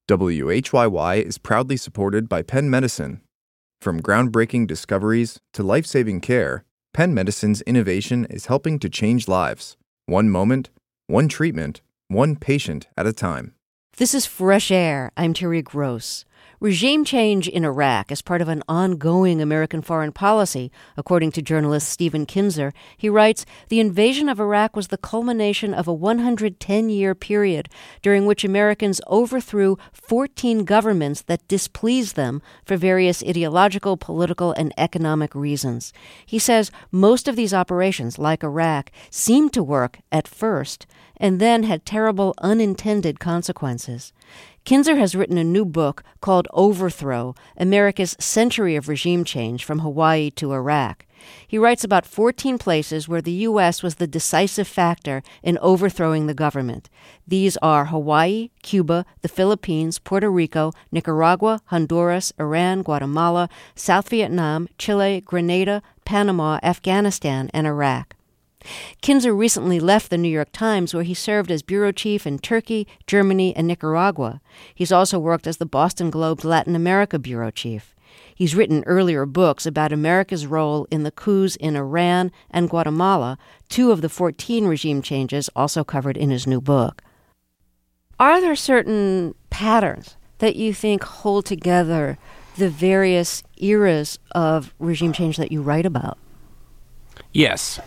WHYY is proudly supported by Penn Medicine. From groundbreaking discoveries to life-saving care, Penn Medicine's innovation is helping to change lives. One moment, one treatment, one patient at a time. This is Fresh Air. I'm Terry Gross. Regime change in Iraq is part of an ongoing American foreign policy. According to journalist Stephen Kinzer, he writes, the invasion of Iraq was the culmination of a 110-year period during which Americans overthrew 14 governments that displeased them for various ideological, political, and economic reasons. He says most of these operations, like Iraq, seemed to work at first and then had terrible unintended consequences. Kinzer has written a new book called Overthrow, America's Century of Regime Change from Hawaii to Iraq. He writes about 14 places where the U.S. was the decisive factor in overthrowing the government. These are Hawaii, Cuba, the Philippines, Puerto Rico, Nicaragua, Honduras, Iran, Guatemala, South Vietnam, Chile, Grenada, Panama, Afghanistan, and Iraq. Kinzer recently left the New York Times, where he served as bureau chief in Turkey, Germany, and Nicaragua. He's also worked as the Boston Globe's Latin America bureau chief. He's written earlier books about America's role in the coups in Iran and Guatemala, 2 of the 14 regime changes also covered in his new book. Are there certain patterns that you think hold together the various eras of regime change that you write about? Yes.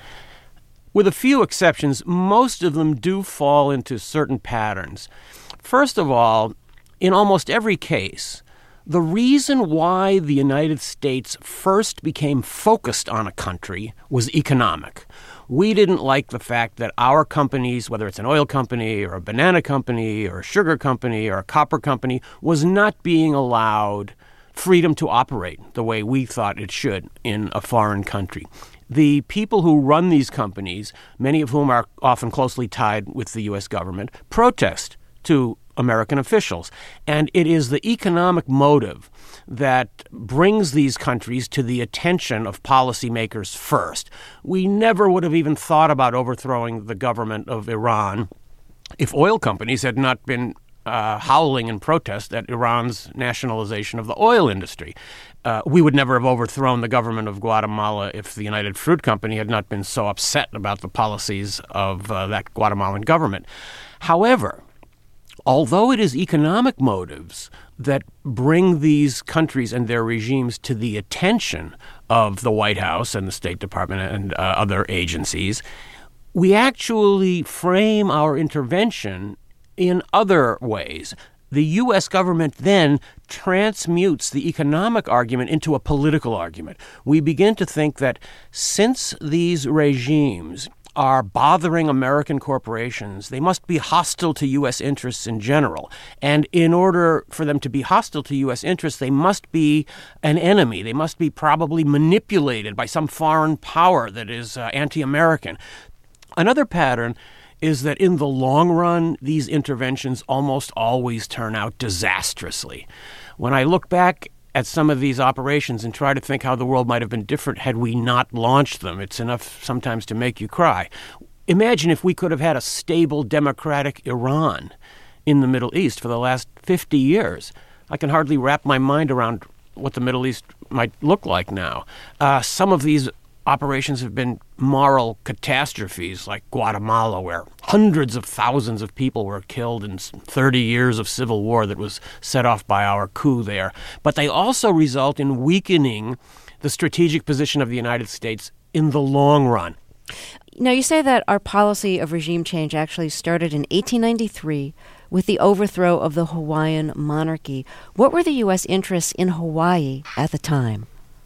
With a few exceptions, most of them do fall into certain patterns. First of all, in almost every case, the reason why the United States first became focused on a country was economic. We didn't like the fact that our companies, whether it's an oil company or a banana company or a sugar company or a copper company, was not being allowed freedom to operate the way we thought it should in a foreign country. The people who run these companies, many of whom are often closely tied with the U.S. government, protest to American officials. And it is the economic motive that brings these countries to the attention of policymakers first. We never would have even thought about overthrowing the government of Iran if oil companies had not been howling in protest at Iran's nationalization of the oil industry. We would never have overthrown the government of Guatemala if the United Fruit Company had not been so upset about the policies of that Guatemalan government. However, although it is economic motives that bring these countries and their regimes to the attention of the White House and the State Department and other agencies, we actually frame our intervention in other ways. The U.S. government then transmutes the economic argument into a political argument. We begin to think that since these regimes are bothering American corporations, they must be hostile to U.S. interests in general. And in order for them to be hostile to U.S. interests, they must be an enemy. They must be probably manipulated by some foreign power that is anti-American. Another pattern is that in the long run, these interventions almost always turn out disastrously. When I look back at some of these operations and try to think how the world might have been different had we not launched them, it's enough sometimes to make you cry. Imagine if we could have had a stable, democratic Iran in the Middle East for the last 50 years. I can hardly wrap my mind around what the Middle East might look like now. Some of these operations have been moral catastrophes, like Guatemala, where hundreds of thousands of people were killed in 30 years of civil war that was set off by our coup there. But they also result in weakening the strategic position of the United States in the long run. Now, you say that our policy of regime change actually started in 1893 with the overthrow of the Hawaiian monarchy. What were the U.S. interests in Hawaii at the time?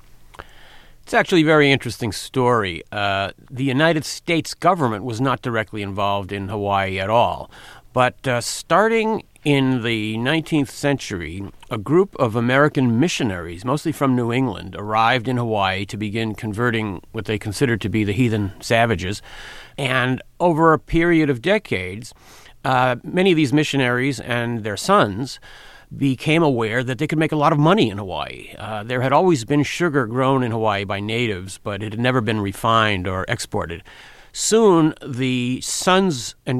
It's actually a very interesting story. The United States government was not directly involved in Hawaii at all. But starting in the 19th century, a group of American missionaries, mostly from New England, arrived in Hawaii to begin converting what they considered to be the heathen savages. And over a period of decades, many of these missionaries and their sons became aware that they could make a lot of money in Hawaii. There had always been sugar grown in Hawaii by natives, but it had never been refined or exported. Soon, the sons and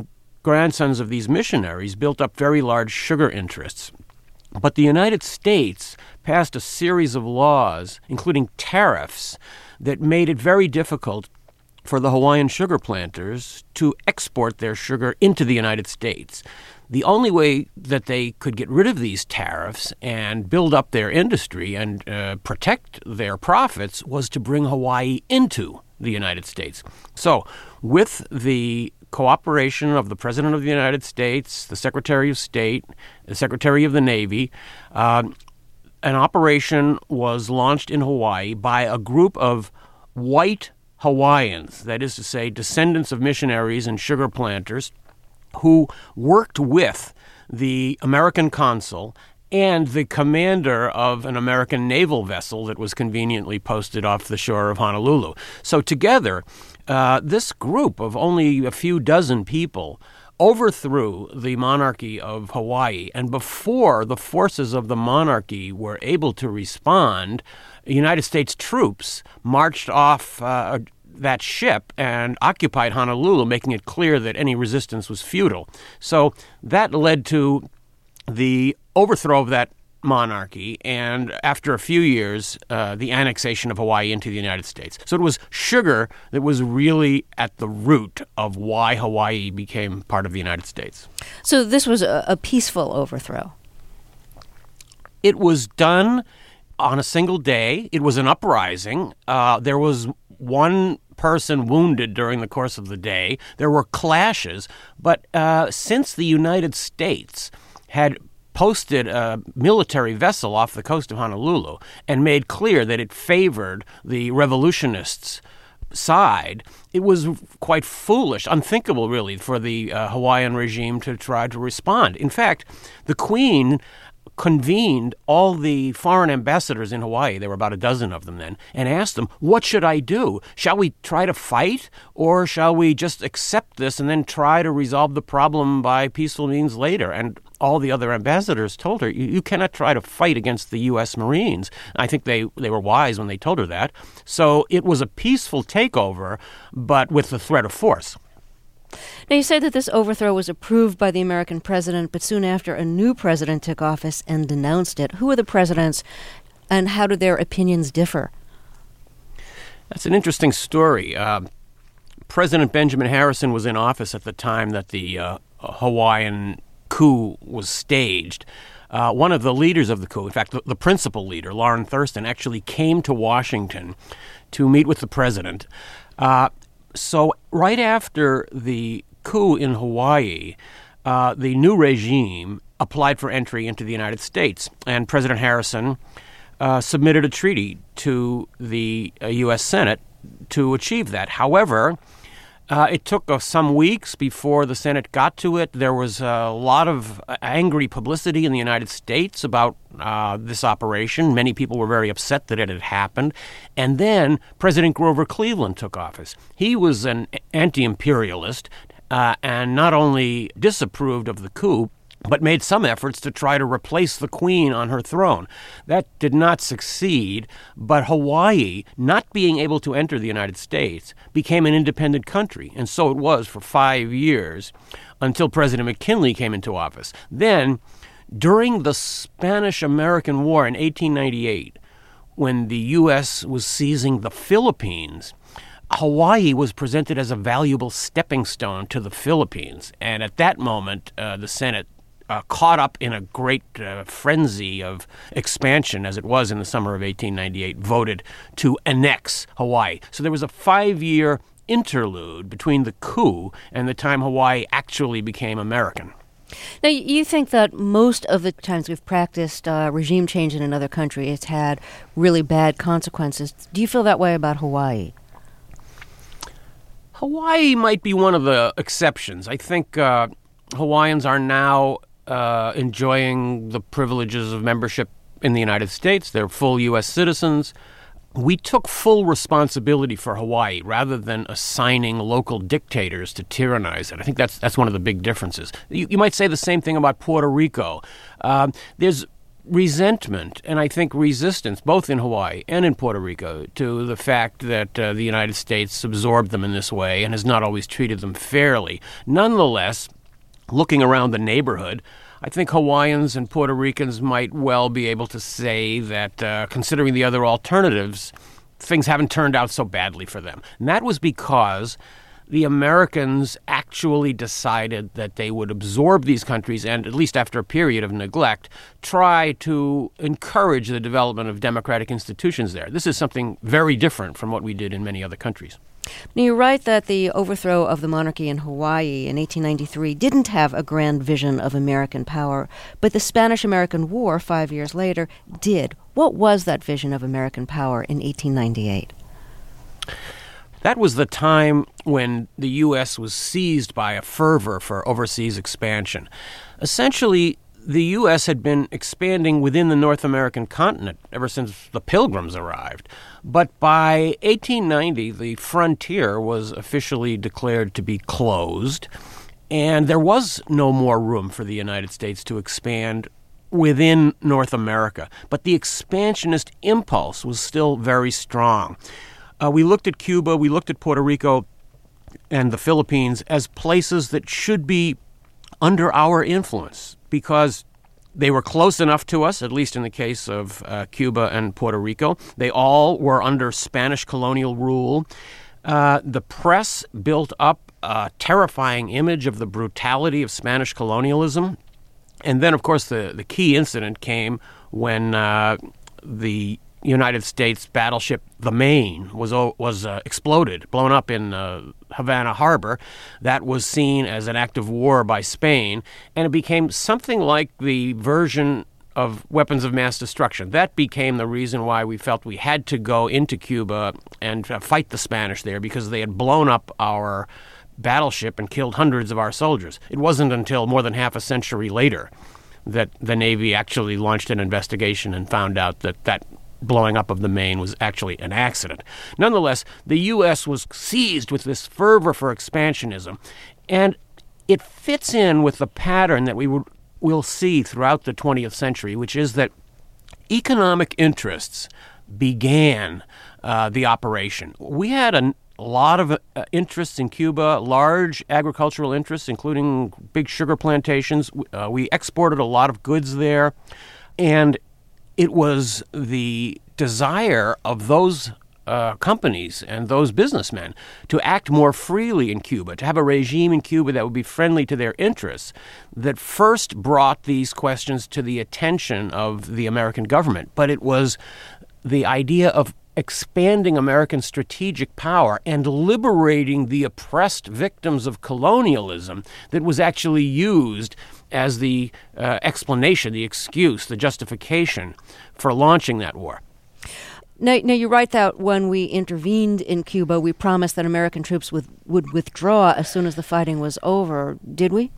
grandsons of these missionaries built up very large sugar interests. But the United States passed a series of laws, including tariffs, that made it very difficult for the Hawaiian sugar planters to export their sugar into the United States. The only way that they could get rid of these tariffs and build up their industry and protect their profits was to bring Hawaii into the United States. So, with the cooperation of the President of the United States, the Secretary of State, the Secretary of the Navy, an operation was launched in Hawaii by a group of white Hawaiians, that is to say, descendants of missionaries and sugar planters, who worked with the American consul and the commander of an American naval vessel that was conveniently posted off the shore of Honolulu. So together, this group of only a few dozen people overthrew the monarchy of Hawaii, and before the forces of the monarchy were able to respond, United States troops marched off that ship and occupied Honolulu, making it clear that any resistance was futile. So that led to the overthrow of that monarchy, and after a few years, the annexation of Hawaii into the United States. So it was sugar that was really at the root of why Hawaii became part of the United States. So this was a peaceful overthrow. It was done on a single day. It was an uprising. There was one person wounded during the course of the day. There were clashes. But since the United States had posted a military vessel off the coast of Honolulu and made clear that it favored the revolutionists' side, it was quite foolish, unthinkable really, for the Hawaiian regime to try to respond. In fact, the Queen convened all the foreign ambassadors in Hawaii, there were about a dozen of them then, and asked them, what should I do? Shall we try to fight, or shall we just accept this and then try to resolve the problem by peaceful means later? And all the other ambassadors told her, you cannot try to fight against the U.S. Marines. I think they were wise when they told her that. So it was a peaceful takeover, but with the threat of force. Now, you say that this overthrow was approved by the American president, but soon after a new president took office and denounced it. Who were the presidents, and how did their opinions differ? That's an interesting story. President Benjamin Harrison was in office at the time that the Hawaiian coup was staged. One of the leaders of the coup, in fact, the principal leader, Lauren Thurston, actually came to Washington to meet with the president. So right after the coup in Hawaii, the new regime applied for entry into the United States, and President Harrison submitted a treaty to the U.S. Senate to achieve that. However, it took some weeks before the Senate got to it. There was a lot of angry publicity in the United States about this operation. Many people were very upset that it had happened. And then President Grover Cleveland took office. He was an anti-imperialist and not only disapproved of the coup, but made some efforts to try to replace the Queen on her throne. That did not succeed, but Hawaii, not being able to enter the United States, became an independent country, and so it was for 5 years until President McKinley came into office. Then, during the Spanish-American War in 1898, when the U.S. was seizing the Philippines, Hawaii was presented as a valuable stepping stone to the Philippines, and at that moment, the Senate caught up in a great frenzy of expansion, as it was in the summer of 1898, voted to annex Hawaii. So there was a 5-year interlude between the coup and the time Hawaii actually became American. Now, you think that most of the times we've practiced regime change in another country, it's had really bad consequences. Do you feel that way about Hawaii? Hawaii might be one of the exceptions. I think Hawaiians are now enjoying the privileges of membership in the United States. They're full U.S. citizens. We took full responsibility for Hawaii rather than assigning local dictators to tyrannize it. I think that's one of the big differences. You might say the same thing about Puerto Rico. There's resentment and I think resistance, both in Hawaii and in Puerto Rico, to the fact that the United States absorbed them in this way and has not always treated them fairly. Nonetheless, looking around the neighborhood, I think Hawaiians and Puerto Ricans might well be able to say that, considering the other alternatives, things haven't turned out so badly for them. And that was because the Americans actually decided that they would absorb these countries and, at least after a period of neglect, try to encourage the development of democratic institutions there. This is something very different from what we did in many other countries. Now, you write that the overthrow of the monarchy in Hawaii in 1893 didn't have a grand vision of American power, but the Spanish-American War 5 years later did. What was that vision of American power in 1898? That was the time when the U.S. was seized by a fervor for overseas expansion. Essentially, the U.S. had been expanding within the North American continent ever since the Pilgrims arrived. But by 1890, the frontier was officially declared to be closed, and there was no more room for the United States to expand within North America. But the expansionist impulse was still very strong. We looked at Cuba, we looked at Puerto Rico and the Philippines as places that should be under our influence because they were close enough to us, at least in the case of Cuba and Puerto Rico. They all were under Spanish colonial rule. The press built up a terrifying image of the brutality of Spanish colonialism. And then, of course, the key incident came when the United States battleship, the Maine, was exploded, blown up in Havana Harbor. That was seen as an act of war by Spain, and it became something like the version of weapons of mass destruction. That became the reason why we felt we had to go into Cuba and fight the Spanish there, because they had blown up our battleship and killed hundreds of our soldiers. It wasn't until more than half a century later that the Navy actually launched an investigation and found out that blowing up of the Maine was actually an accident. Nonetheless, the U.S. was seized with this fervor for expansionism, and it fits in with the pattern that we'll see throughout the 20th century, which is that economic interests began the operation. We had a lot of interests in Cuba, large agricultural interests, including big sugar plantations. We exported a lot of goods there, and it was the desire of those companies and those businessmen to act more freely in Cuba, to have a regime in Cuba that would be friendly to their interests, that first brought these questions to the attention of the American government. But it was the idea of expanding American strategic power and liberating the oppressed victims of colonialism that was actually used as the explanation, the excuse, the justification for launching that war. Now, you write that when we intervened in Cuba, we promised that American troops would withdraw as soon as the fighting was over. Did we?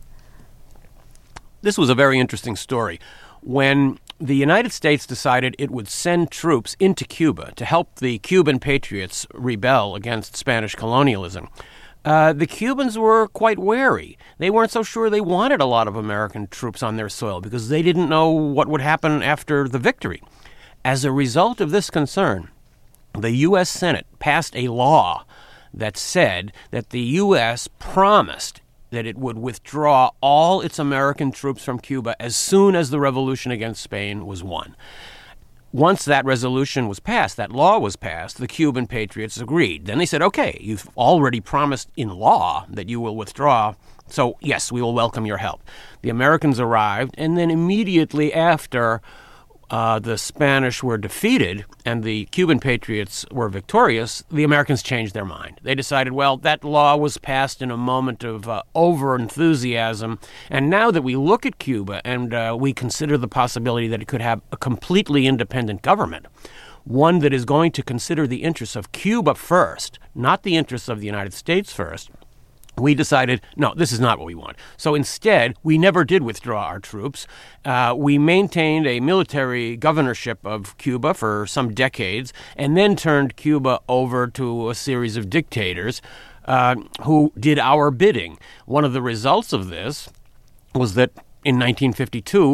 This was a very interesting story. When the United States decided it would send troops into Cuba to help the Cuban patriots rebel against Spanish colonialism, the Cubans were quite wary. They weren't so sure they wanted a lot of American troops on their soil because they didn't know what would happen after the victory. As a result of this concern, the U.S. Senate passed a law that said that the U.S. promised that it would withdraw all its American troops from Cuba as soon as the revolution against Spain was won. Once that resolution was passed, that law was passed, the Cuban patriots agreed. Then they said, okay, you've already promised in law that you will withdraw, so yes, we will welcome your help. The Americans arrived, and then immediately after the Spanish were defeated and the Cuban patriots were victorious, the Americans changed their mind. They decided, well, that law was passed in a moment of over-enthusiasm, and now that we look at Cuba and we consider the possibility that it could have a completely independent government, one that is going to consider the interests of Cuba first, not the interests of the United States first, we decided, no, this is not what we want. So instead, we never did withdraw our troops. We maintained a military governorship of Cuba for some decades and then turned Cuba over to a series of dictators who did our bidding. One of the results of this was that in 1952,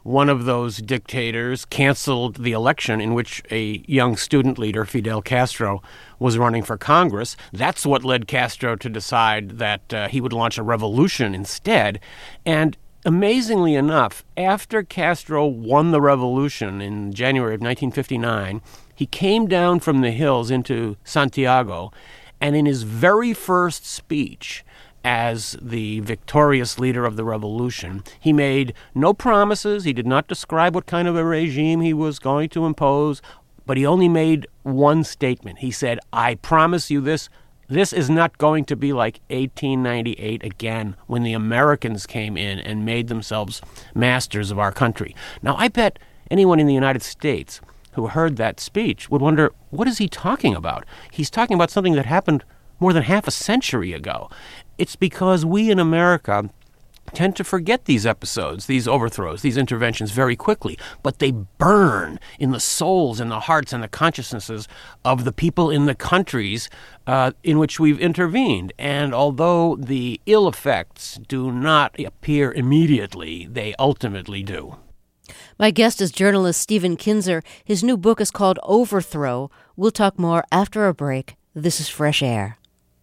one of those dictators canceled the election in which a young student leader, Fidel Castro, was running for Congress. That's what led Castro to decide that he would launch a revolution instead. And amazingly enough, after Castro won the revolution in January of 1959, he came down from the hills into Santiago, and in his very first speech as the victorious leader of the revolution, he made no promises. He did not describe what kind of a regime he was going to impose, but he only made one statement. He said, "I promise you this. This is not going to be like 1898 again, when the Americans came in and made themselves masters of our country." Now, I bet anyone in the United States who heard that speech would wonder, what is he talking about? He's talking about something that happened more than half a century ago. It's because we in America tend to forget these episodes, these overthrows, these interventions very quickly, but they burn in the souls and the hearts and the consciousnesses of the people in the countries in which we've intervened. And although the ill effects do not appear immediately, they ultimately do. My guest is journalist Stephen Kinzer. His new book is called Overthrow. We'll talk more after a break. This is Fresh Air.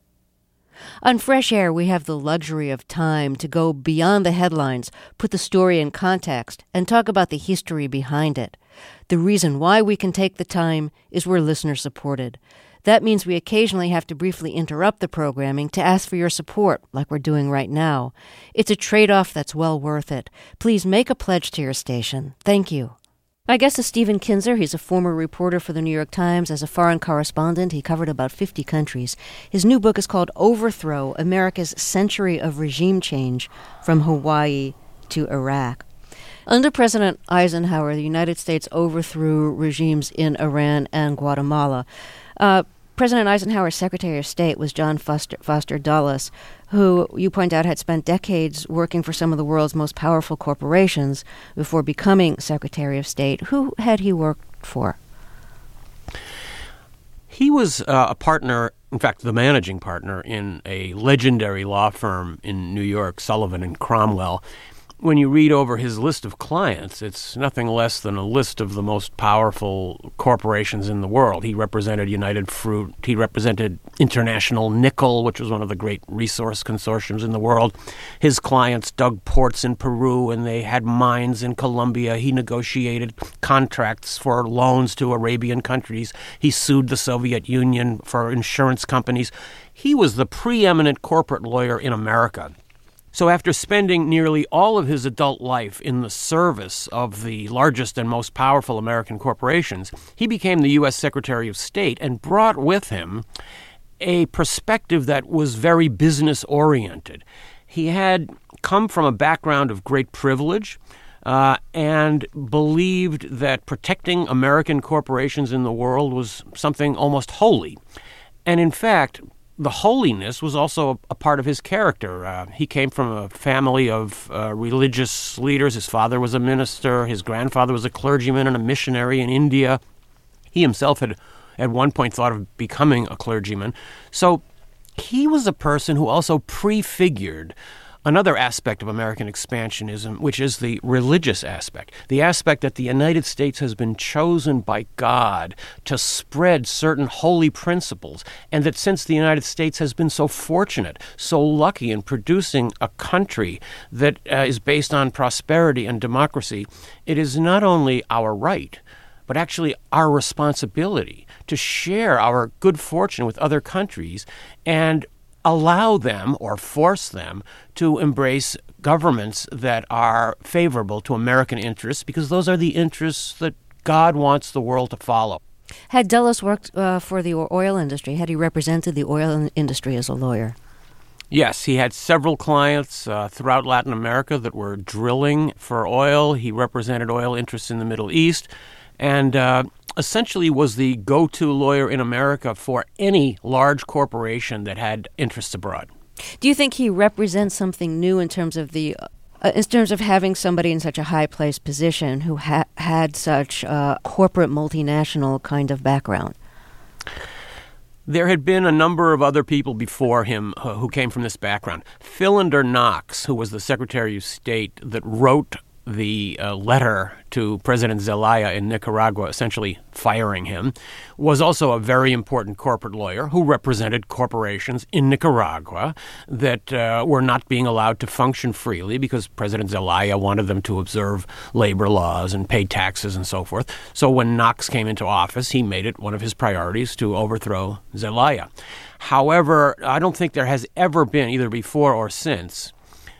On Fresh Air, we have the luxury of time to go beyond the headlines, put the story in context, and talk about the history behind it. The reason why we can take the time is we're listener-supported. That means we occasionally have to briefly interrupt the programming to ask for your support, like we're doing right now. It's a trade-off that's well worth it. Please make a pledge to your station. Thank you. My guest is Stephen Kinzer. He's a former reporter for the New York Times. As a foreign correspondent, he covered about 50 countries. His new book is called Overthrow, America's Century of Regime Change from Hawaii to Iraq. Under President Eisenhower, the United States overthrew regimes in Iran and Guatemala. President Eisenhower's Secretary of State was John Foster Dulles, who, you point out, had spent decades working for some of the world's most powerful corporations before becoming Secretary of State. Who had he worked for? He was a partner, in fact, the managing partner in a legendary law firm in New York, Sullivan and Cromwell. When you read over his list of clients, it's nothing less than a list of the most powerful corporations in the world. He represented United Fruit. He represented International Nickel, which was one of the great resource consortiums in the world. His clients dug ports in Peru, and they had mines in Colombia. He negotiated contracts for loans to Arabian countries. He sued the Soviet Union for insurance companies. He was the preeminent corporate lawyer in America. So after spending nearly all of his adult life in the service of the largest and most powerful American corporations, he became the U.S. Secretary of State and brought with him a perspective that was very business-oriented. He had come from a background of great privilege and believed that protecting American corporations in the world was something almost holy. And in fact, the holiness was also a part of his character. He came from a family of religious leaders. His father was a minister. His grandfather was a clergyman and a missionary in India. He himself had at one point thought of becoming a clergyman. So he was a person who also prefigured another aspect of American expansionism, which is the religious aspect, the aspect that the United States has been chosen by God to spread certain holy principles, and that since the United States has been so fortunate, so lucky in producing a country that is based on prosperity and democracy, it is not only our right, but actually our responsibility to share our good fortune with other countries and allow them or force them to embrace governments that are favorable to American interests, because those are the interests that God wants the world to follow. Had Dulles worked for the oil industry? Had he represented the oil industry as a lawyer? Yes, he had several clients throughout Latin America that were drilling for oil. He represented oil interests in the Middle East, and essentially was the go-to lawyer in America for any large corporation that had interests abroad. Do you think he represents something new in terms of having somebody in such a high-placed position who had such a corporate multinational kind of background? There had been a number of other people before him who came from this background. Philander Knox, who was the Secretary of State that wrote the letter to President Zelaya in Nicaragua, essentially firing him, was also a very important corporate lawyer who represented corporations in Nicaragua that were not being allowed to function freely because President Zelaya wanted them to observe labor laws and pay taxes and so forth. So when Knox came into office, he made it one of his priorities to overthrow Zelaya. However, I don't think there has ever been, either before or since,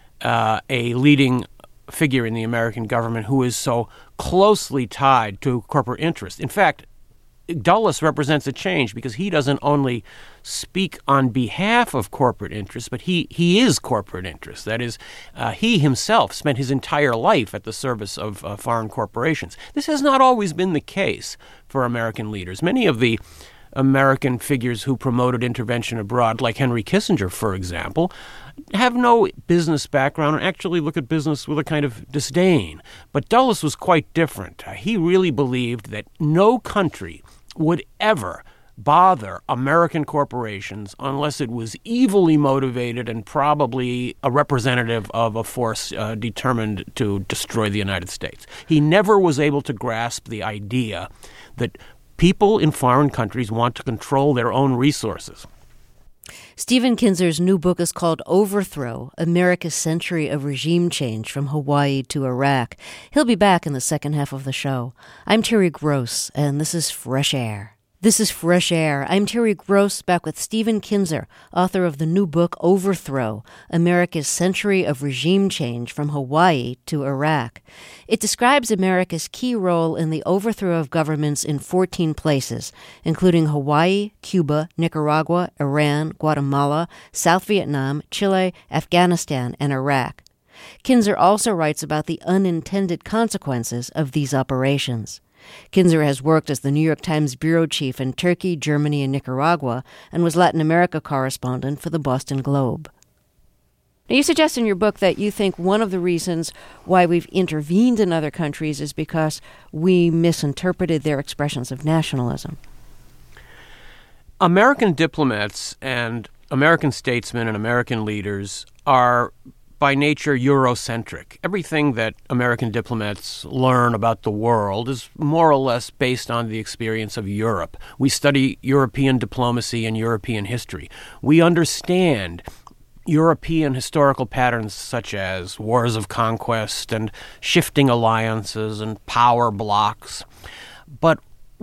a leading figure in the American government who is so closely tied to corporate interests. In fact, Dulles represents a change because he doesn't only speak on behalf of corporate interests, but he is corporate interest. That is, he himself spent his entire life at the service of foreign corporations. This has not always been the case for American leaders. Many of the American figures who promoted intervention abroad, like Henry Kissinger, for example, have no business background and actually look at business with a kind of disdain. But Dulles was quite different. He really believed that no country would ever bother American corporations unless it was evilly motivated and probably a representative of a force determined to destroy the United States. He never was able to grasp the idea that people in foreign countries want to control their own resources. Stephen Kinzer's new book is called Overthrow, America's Century of Regime Change from Hawaii to Iraq. He'll be back in the second half of the show. I'm Terry Gross, and this is Fresh Air. This is Fresh Air. I'm Terry Gross, back with Stephen Kinzer, author of the new book Overthrow, America's Century of Regime Change from Hawaii to Iraq. It describes America's key role in the overthrow of governments in 14 places, including Hawaii, Cuba, Nicaragua, Iran, Guatemala, South Vietnam, Chile, Afghanistan, and Iraq. Kinzer also writes about the unintended consequences of these operations. Kinzer has worked as the New York Times bureau chief in Turkey, Germany, and Nicaragua, and was Latin America correspondent for the Boston Globe. Now, you suggest in your book that you think one of the reasons why we've intervened in other countries is because we misinterpreted their expressions of nationalism. American diplomats and American statesmen and American leaders are by nature Eurocentric. Everything that American diplomats learn about the world is more or less based on the experience of Europe. We study European diplomacy and European history. We understand European historical patterns such as wars of conquest and shifting alliances and power blocks. But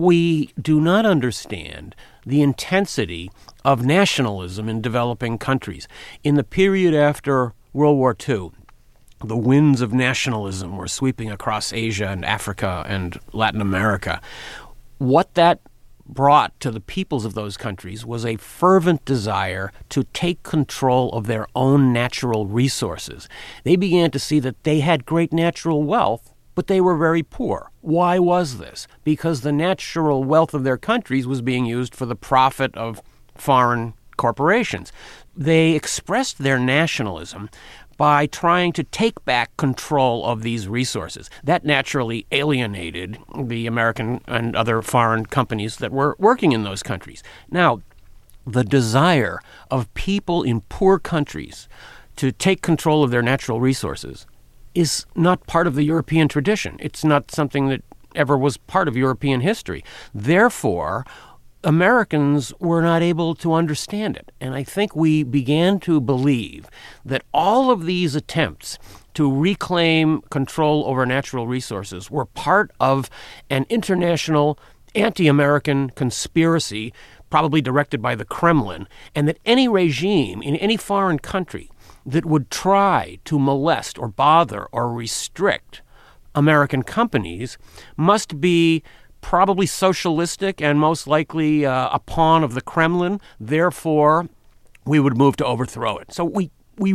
we do not understand the intensity of nationalism in developing countries. In the period after World War II, the winds of nationalism were sweeping across Asia and Africa and Latin America. What that brought to the peoples of those countries was a fervent desire to take control of their own natural resources. They began to see that they had great natural wealth, but they were very poor. Why was this? Because the natural wealth of their countries was being used for the profit of foreign corporations. They expressed their nationalism by trying to take back control of these resources. That naturally alienated the American and other foreign companies that were working in those countries. Now, the desire of people in poor countries to take control of their natural resources is not part of the European tradition. It's not something that ever was part of European history. Therefore, Americans were not able to understand it. And I think we began to believe that all of these attempts to reclaim control over natural resources were part of an international anti-American conspiracy, probably directed by the Kremlin, and that any regime in any foreign country that would try to molest or bother or restrict American companies must be probably socialistic and most likely a pawn of the Kremlin. Therefore, we would move to overthrow it. So we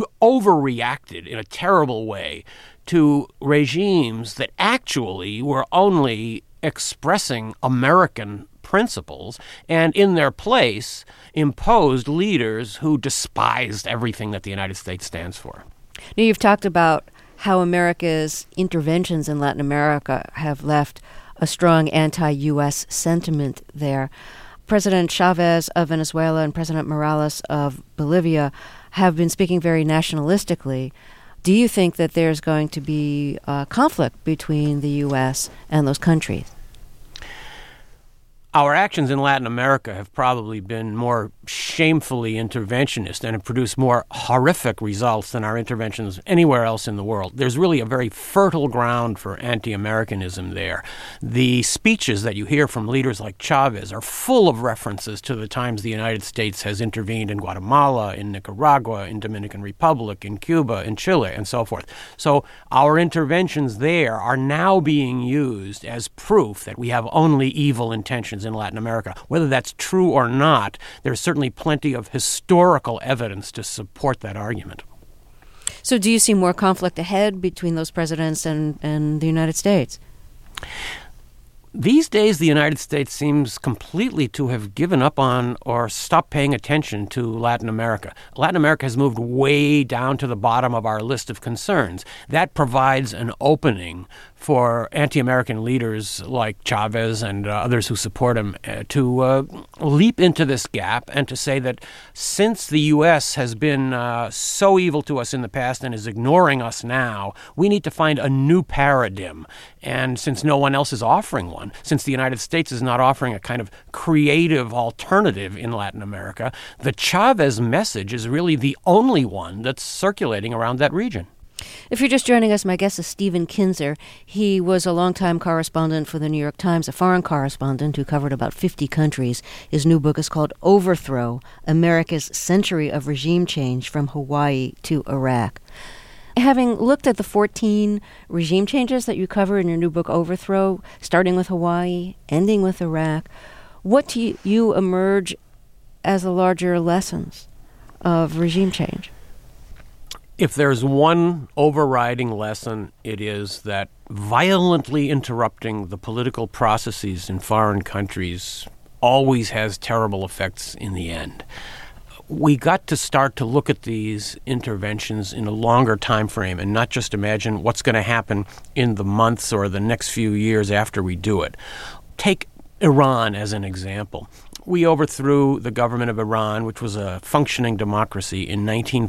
overreacted in a terrible way to regimes that actually were only expressing American principles and in their place imposed leaders who despised everything that the United States stands for. Now, you've talked about how America's interventions in Latin America have left a strong anti-U.S. sentiment there. President Chavez of Venezuela and President Morales of Bolivia have been speaking very nationalistically. Do you think that there's going to be conflict between the U.S. and those countries? Our actions in Latin America have probably been more shamefully interventionist and have produced more horrific results than our interventions anywhere else in the world. There's really a very fertile ground for anti-Americanism there. The speeches that you hear from leaders like Chavez are full of references to the times the United States has intervened in Guatemala, in Nicaragua, in Dominican Republic, in Cuba, in Chile, and so forth. So our interventions there are now being used as proof that we have only evil intentions in Latin America. Whether that's true or not, there's certainly plenty of historical evidence to support that argument. So do you see more conflict ahead between those presidents and the United States? These days, the United States seems completely to have given up on or stopped paying attention to Latin America. Latin America has moved way down to the bottom of our list of concerns. That provides an opening for anti-American leaders like Chavez and others who support him to leap into this gap and to say that since the U.S. has been so evil to us in the past and is ignoring us now, we need to find a new paradigm. And since no one else is offering one, since the United States is not offering a kind of creative alternative in Latin America, the Chavez message is really the only one that's circulating around that region. If you're just joining us, my guest is Stephen Kinzer. He was a longtime correspondent for the New York Times, a foreign correspondent who covered about 50 countries. His new book is called Overthrow, America's Century of Regime Change from Hawaii to Iraq. Having looked at the 14 regime changes that you cover in your new book, Overthrow, starting with Hawaii, ending with Iraq, what do you emerge as the larger lessons of regime change? If there's one overriding lesson, it is that violently interrupting the political processes in foreign countries always has terrible effects in the end. We got to start to look at these interventions in a longer time frame and not just imagine what's going to happen in the months or the next few years after we do it. Take Iran as an example. We overthrew the government of Iran, which was a functioning democracy, in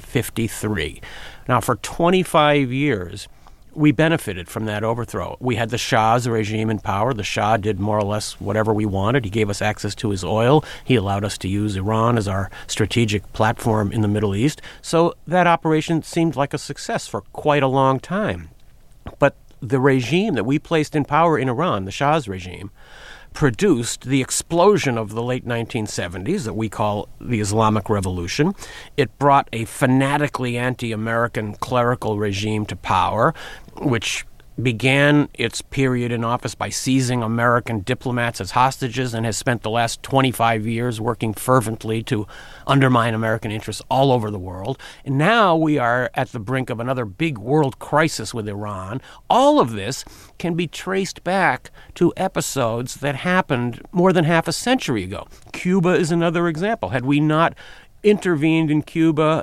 1953. Now, for 25 years, we benefited from that overthrow. We had the Shah's regime in power. The Shah did more or less whatever we wanted. He gave us access to his oil. He allowed us to use Iran as our strategic platform in the Middle East. So that operation seemed like a success for quite a long time. But the regime that we placed in power in Iran, the Shah's regime, produced the explosion of the late 1970s that we call the Islamic Revolution. It brought a fanatically anti-American clerical regime to power, which began its period in office by seizing American diplomats as hostages and has spent the last 25 years working fervently to undermine American interests all over the world. And now we are at the brink of another big world crisis with Iran. All of this can be traced back to episodes that happened more than half a century ago. Cuba is another example. Had we not intervened in Cuba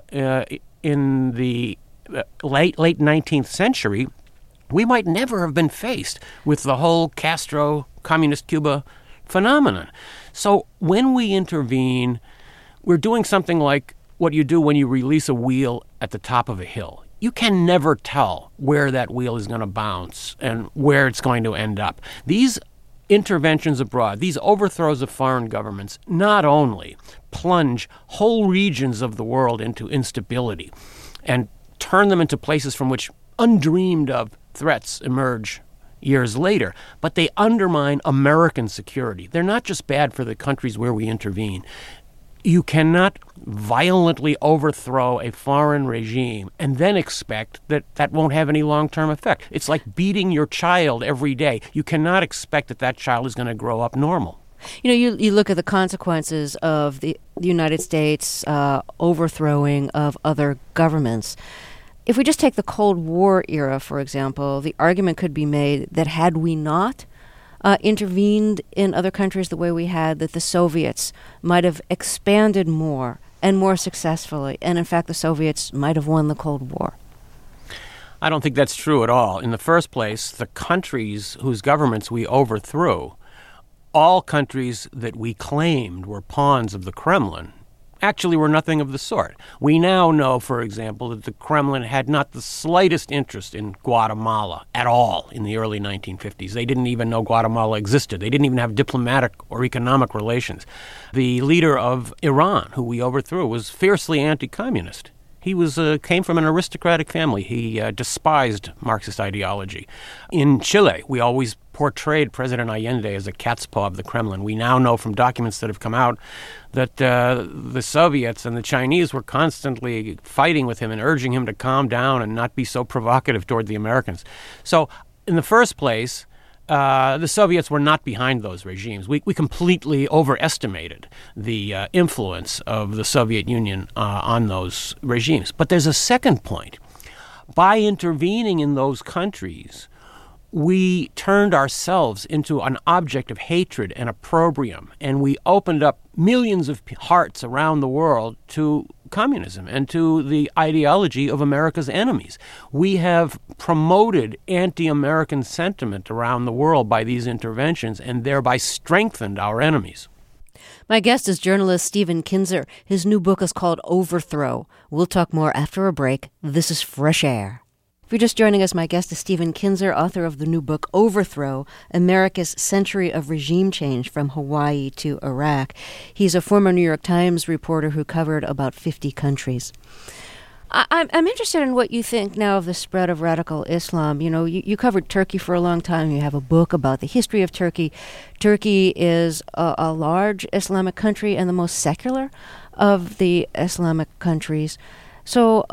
in the late 19th century, we might never have been faced with the whole Castro communist Cuba phenomenon. So when we intervene, we're doing something like what you do when you release a wheel at the top of a hill. You can never tell where that wheel is going to bounce and where it's going to end up. These interventions abroad, these overthrows of foreign governments, not only plunge whole regions of the world into instability and turn them into places from which undreamed of threats emerge years later, but they undermine American security. They're not just bad for the countries where we intervene. You cannot violently overthrow a foreign regime and then expect that that won't have any long-term effect. It's like beating your child every day. You cannot expect that that child is going to grow up normal. You know, you look at the consequences of the United States overthrowing of other governments. If we just take the Cold War era, for example, the argument could be made that had we not intervened in other countries the way we had, that the Soviets might have expanded more and more successfully, and in fact the Soviets might have won the Cold War. I don't think that's true at all. In the first place, the countries whose governments we overthrew, all countries that we claimed were pawns of the Kremlin, actually were nothing of the sort. We now know, for example, that the Kremlin had not the slightest interest in Guatemala at all in the early 1950s. They didn't even know Guatemala existed. They didn't even have diplomatic or economic relations. The leader of Iran, who we overthrew, was fiercely anti-communist. He came from an aristocratic family. He despised Marxist ideology. In Chile, we always portrayed President Allende as a cat's paw of the Kremlin. We now know from documents that have come out that the Soviets and the Chinese were constantly fighting with him and urging him to calm down and not be so provocative toward the Americans. So, in the first place, the Soviets were not behind those regimes. We completely overestimated the influence of the Soviet Union on those regimes. But there's a second point. By intervening in those countries, we turned ourselves into an object of hatred and opprobrium, and we opened up millions of hearts around the world to communism and to the ideology of America's enemies. We have promoted anti-American sentiment around the world by these interventions and thereby strengthened our enemies. My guest is journalist Stephen Kinzer. His new book is called Overthrow. We'll talk more after a break. This is Fresh Air. If you're just joining us, my guest is Stephen Kinzer, author of the new book Overthrow, America's Century of Regime Change from Hawaii to Iraq. He's a former New York Times reporter who covered about 50 countries. I'm interested in what you think now of the spread of radical Islam. You know, you covered Turkey for a long time. You have a book about the history of Turkey. Turkey is a large Islamic country and the most secular of the Islamic countries. So,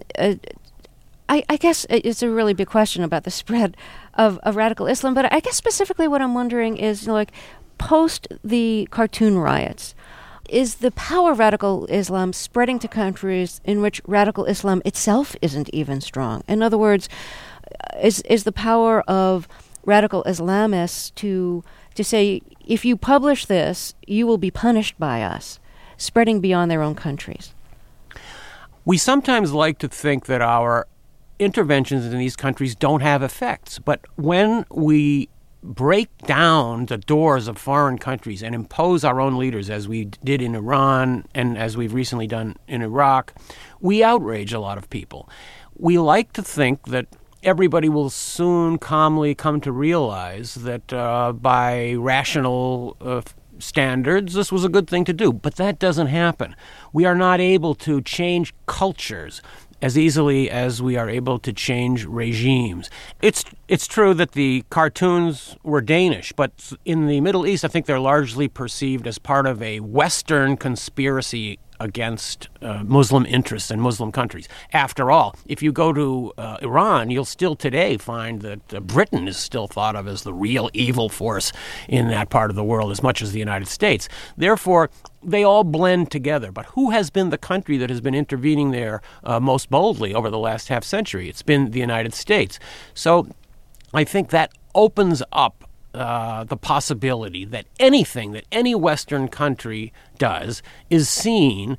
I guess it's a really big question about the spread of radical Islam, but I guess specifically what I'm wondering is, like, post the cartoon riots, is the power of radical Islam spreading to countries in which radical Islam itself isn't even strong? In other words, is the power of radical Islamists to say, if you publish this, you will be punished by us, spreading beyond their own countries? We sometimes like to think that our interventions in these countries don't have effects. But when we break down the doors of foreign countries and impose our own leaders, as we did in Iran and as we've recently done in Iraq, we outrage a lot of people. We like to think that everybody will soon calmly come to realize that by rational standards, this was a good thing to do. But that doesn't happen. We are not able to change cultures as easily as we are able to change regimes. It's true that the cartoons were Danish, but in the Middle East, I think they're largely perceived as part of a Western conspiracy against Muslim interests in Muslim countries. After all, if you go to Iran, you'll still today find that Britain is still thought of as the real evil force in that part of the world, as much as the United States. Therefore, they all blend together. But who has been the country that has been intervening there most boldly over the last half century? It's been the United States. So I think that opens up the possibility that anything that any Western country does is seen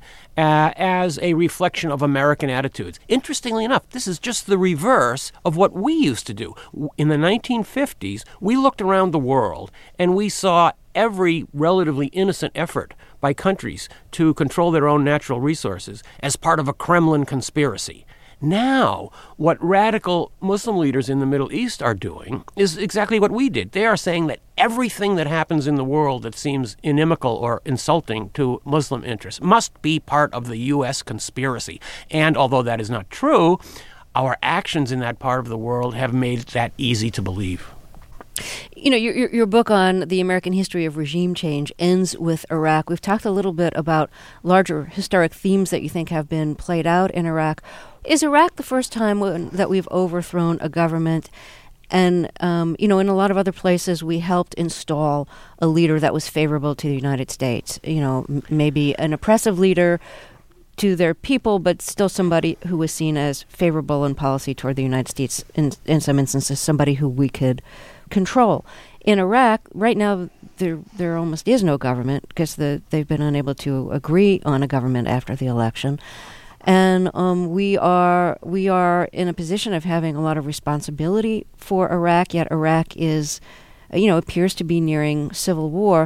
as a reflection of American attitudes. Interestingly enough, this is just the reverse of what we used to do. In the 1950s, we looked around the world and we saw every relatively innocent effort by countries to control their own natural resources as part of a Kremlin conspiracy. Now, what radical Muslim leaders in the Middle East are doing is exactly what we did. They are saying that everything that happens in the world that seems inimical or insulting to Muslim interests must be part of the U.S. conspiracy. And although that is not true, our actions in that part of the world have made that easy to believe. You know, your book on the American history of regime change ends with Iraq. We've talked a little bit about larger historic themes that you think have been played out in Iraq. Is Iraq the first time that we've overthrown a government? And, you know, in a lot of other places, we helped install a leader that was favorable to the United States. You know, maybe an oppressive leader to their people, but still somebody who was seen as favorable in policy toward the United States, in some instances, somebody who we could control. In Iraq, right now, there almost is no government because they've been unable to agree on a government after the election. And we are in a position of having a lot of responsibility for Iraq, yet Iraq is, you know, appears to be nearing civil war.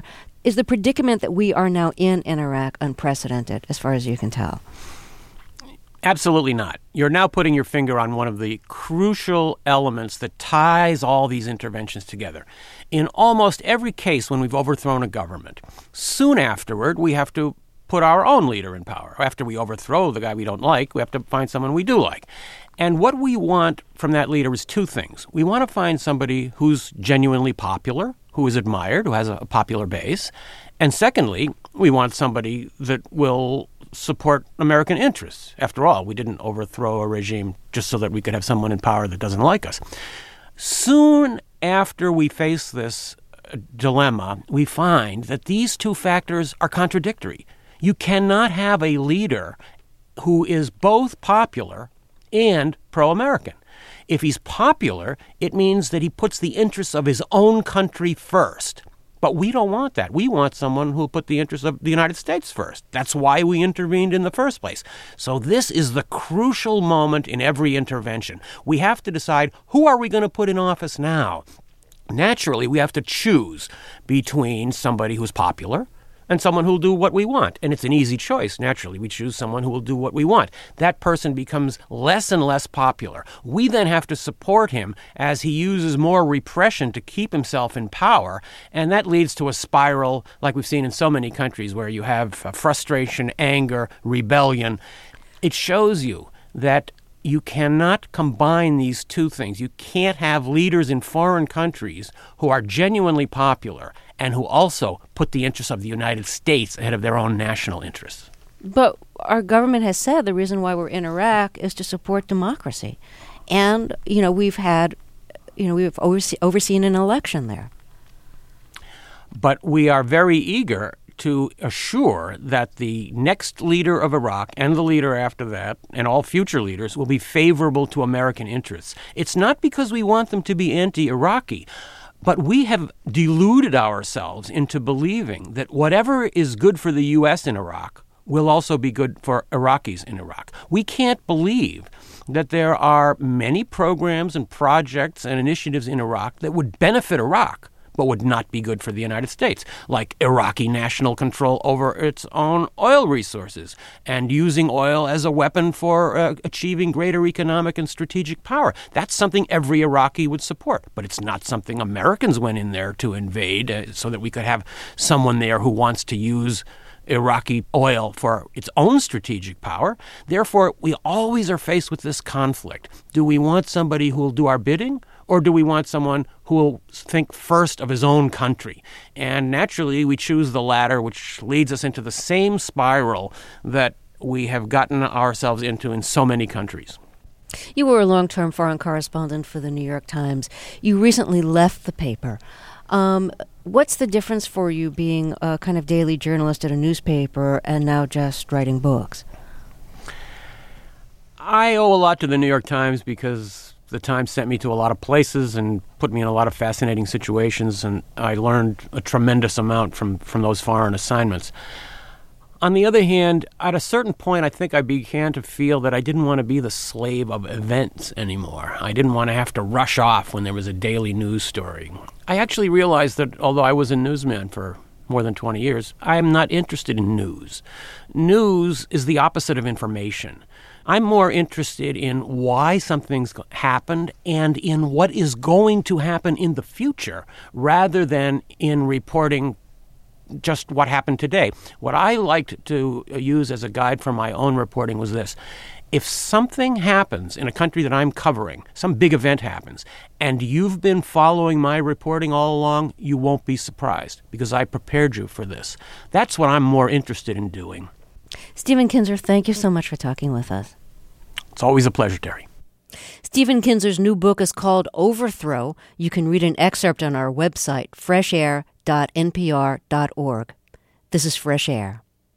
Is the predicament that we are now in Iraq unprecedented, as far as you can tell? Absolutely not. You're now putting your finger on one of the crucial elements that ties all these interventions together. In almost every case when we've overthrown a government, soon afterward, we have to put our own leader in power. After we overthrow the guy we don't like, we have to find someone we do like. And what we want from that leader is two things. We want to find somebody who's genuinely popular, who is admired, who has a popular base. And secondly, we want somebody that will support American interests. After all, we didn't overthrow a regime just so that we could have someone in power that doesn't like us. Soon after we face this dilemma, we find that these two factors are contradictory. You cannot have a leader who is both popular and pro-American. If he's popular, it means that he puts the interests of his own country first. But we don't want that. We want someone who will put the interests of the United States first. That's why we intervened in the first place. So this is the crucial moment in every intervention. We have to decide, who are we going to put in office now? Naturally, we have to choose between somebody who's popular and someone who will do what we want. And it's an easy choice. Naturally, we choose someone who will do what we want. That person becomes less and less popular. We then have to support him as he uses more repression to keep himself in power. And that leads to a spiral like we've seen in so many countries where you have frustration, anger, rebellion. It shows you that you cannot combine these two things. You can't have leaders in foreign countries who are genuinely popular and who also put the interests of the United States ahead of their own national interests. But our government has said the reason why we're in Iraq is to support democracy. And, we've overseen an election there. But we are very eager to assure that the next leader of Iraq and the leader after that and all future leaders will be favorable to American interests. It's not because we want them to be anti-Iraqi, but we have deluded ourselves into believing that whatever is good for the U.S. in Iraq will also be good for Iraqis in Iraq. We can't believe that there are many programs and projects and initiatives in Iraq that would benefit Iraq but would not be good for the United States, like Iraqi national control over its own oil resources and using oil as a weapon for achieving greater economic and strategic power. That's something every Iraqi would support, but it's not something Americans went in there to invade so that we could have someone there who wants to use Iraqi oil for its own strategic power. Therefore, we always are faced with this conflict. Do we want somebody who will do our bidding, or do we want someone who will think first of his own country? And naturally, we choose the latter, which leads us into the same spiral that we have gotten ourselves into in so many countries. You were a long-term foreign correspondent for the New York Times. You recently left the paper. What's the difference for you being a kind of daily journalist at a newspaper and now just writing books? I owe a lot to the New York Times because the Times sent me to a lot of places and put me in a lot of fascinating situations, and I learned a tremendous amount from those foreign assignments. On the other hand, at a certain point, I think I began to feel that I didn't want to be the slave of events anymore. I didn't want to have to rush off when there was a daily news story. I actually realized that although I was a newsman for more than 20 years, I am not interested in news. News is the opposite of information. I'm more interested in why something's happened and in what is going to happen in the future, rather than in reporting just what happened today. What I liked to use as a guide for my own reporting was this. If something happens in a country that I'm covering, some big event happens, and you've been following my reporting all along, you won't be surprised because I prepared you for this. That's what I'm more interested in doing. Stephen Kinzer, thank you so much for talking with us. It's always a pleasure, Terry. Stephen Kinzer's new book is called Overthrow. You can read an excerpt on our website, freshair.npr.org. This is Fresh Air.